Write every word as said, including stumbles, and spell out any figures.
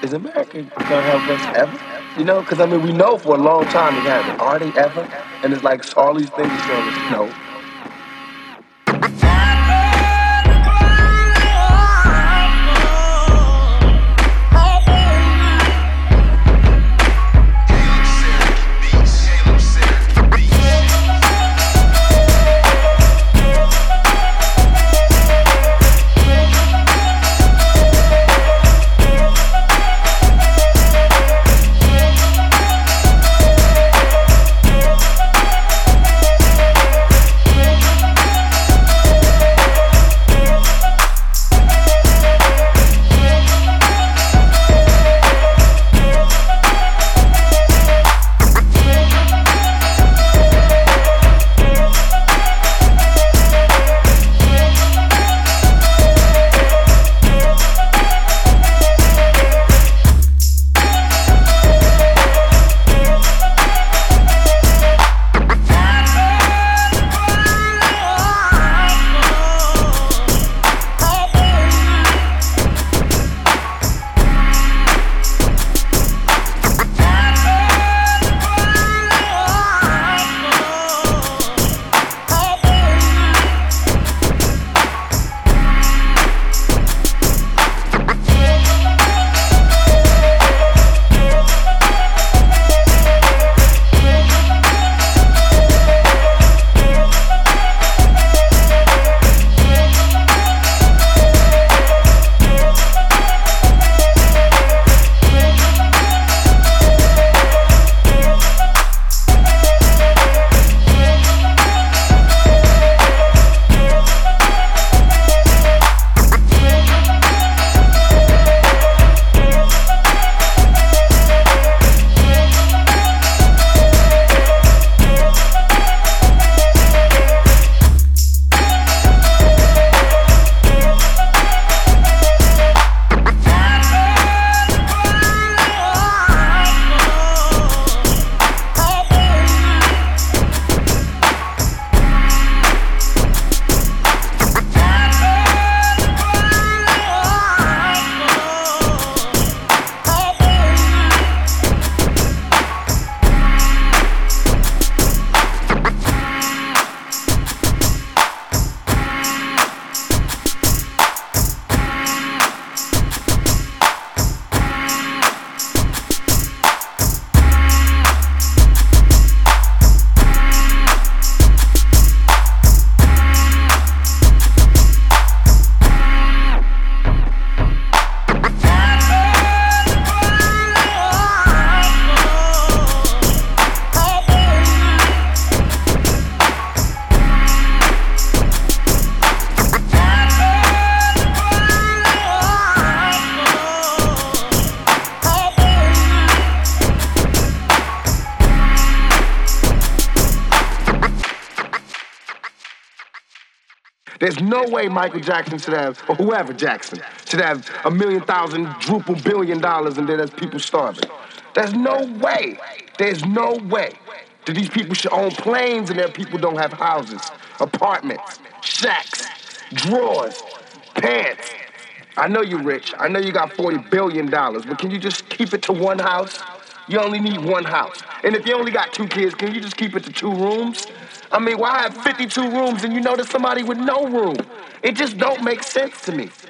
Is America gonna help us ever? You know, because I mean, we know for a long time they haven't. Are they ever? And it's like all these things are showing us no. There's no way Michael Jackson should have, or whoever Jackson, should have a million thousand, druple billion dollars and then there's people starving. There's no way. There's no way that these people should own planes and their people don't have houses, apartments, shacks, drawers, pants. I know you're rich. I know you got forty billion dollars, but can you just keep it to one house? You only need one house. And if you only got two kids, can you just keep it to two rooms? I mean, why have fifty-two rooms and you know there's somebody with no room? It just don't make sense to me.